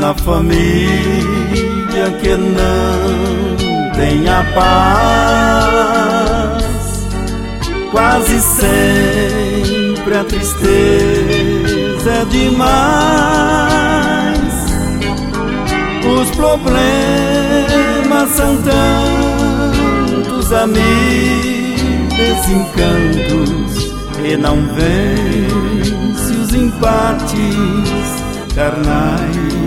Na família que não tem a paz, quase sempre a tristeza é demais. Os problemas são tantos, amigos, desencantos, e não vence os empates carnais.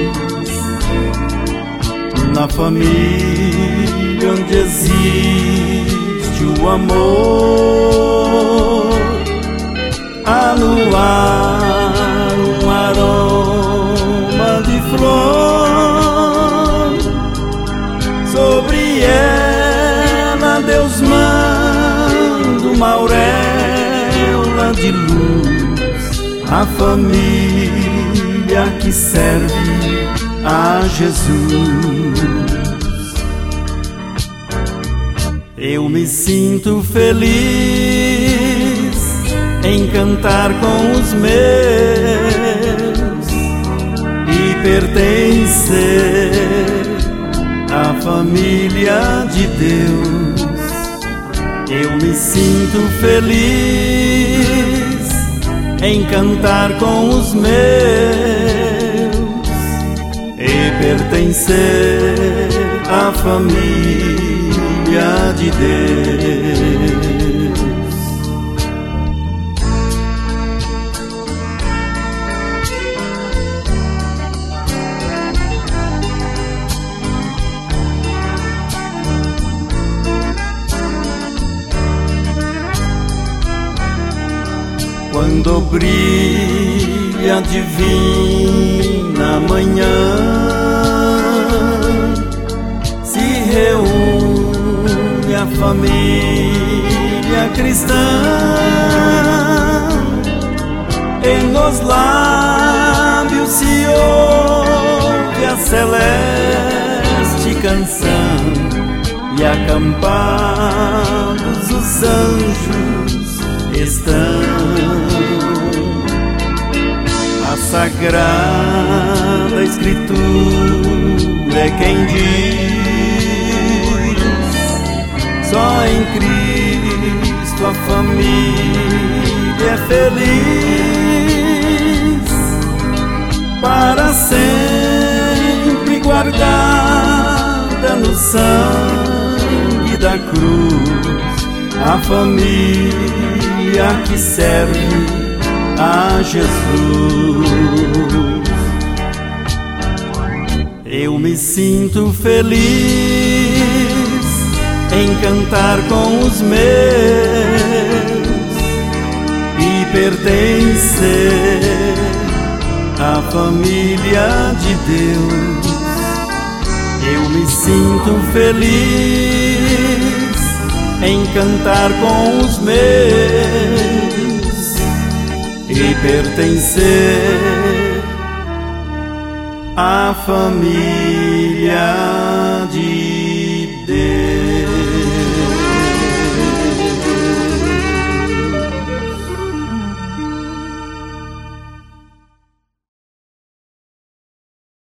Na família onde existe o amor, há no ar um aroma de flor. Sobre ela Deus manda uma auréola de luz, a família que serve a Jesus. Eu me sinto feliz em cantar com os meus e pertencer à família de Deus. Eu me sinto feliz em cantar com os meus e pertencer à família de Deus. Quando brilha a divina manhã, se reúne a família cristã, e nos lábios se ouve a celeste canção, e acampados os anjos estão. A Sagrada Escritura é quem diz: só em Cristo a família é feliz, para sempre guardada no sangue da cruz, a família que serve a Jesus. Eu me sinto feliz em cantar com os meus e pertencer à família de Deus. Eu me sinto feliz em cantar com os meus e pertencer à família de Deus.